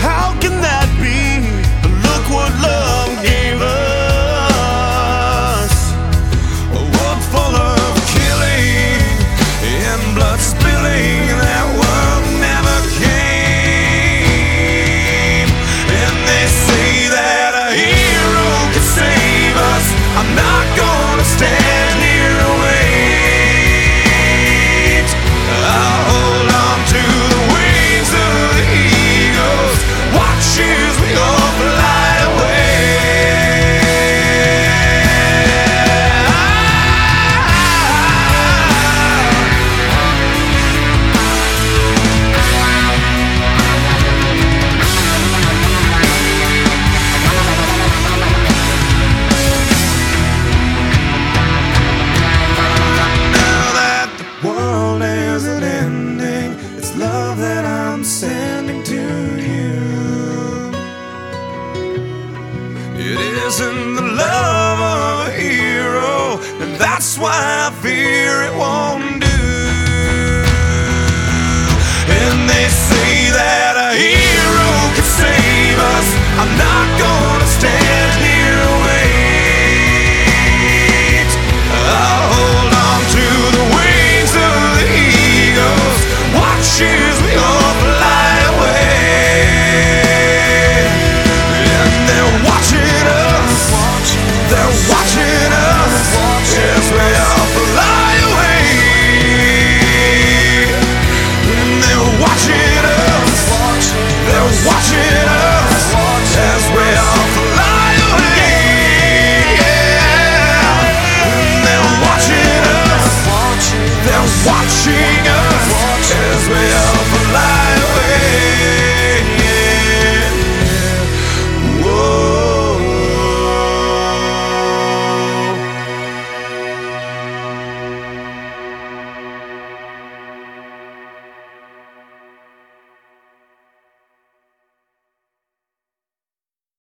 How can that be? Look what love gave us. A world full of killing and blood spilling. That world never came. And they say that a hero can save us. I'm not gonna stand here and wait. I'll hold on to the wings of the eagles. Watch as we all fly away. Now that the world isn't ending, it's love that I'm sending to you. It isn't the love of a hero, and that's why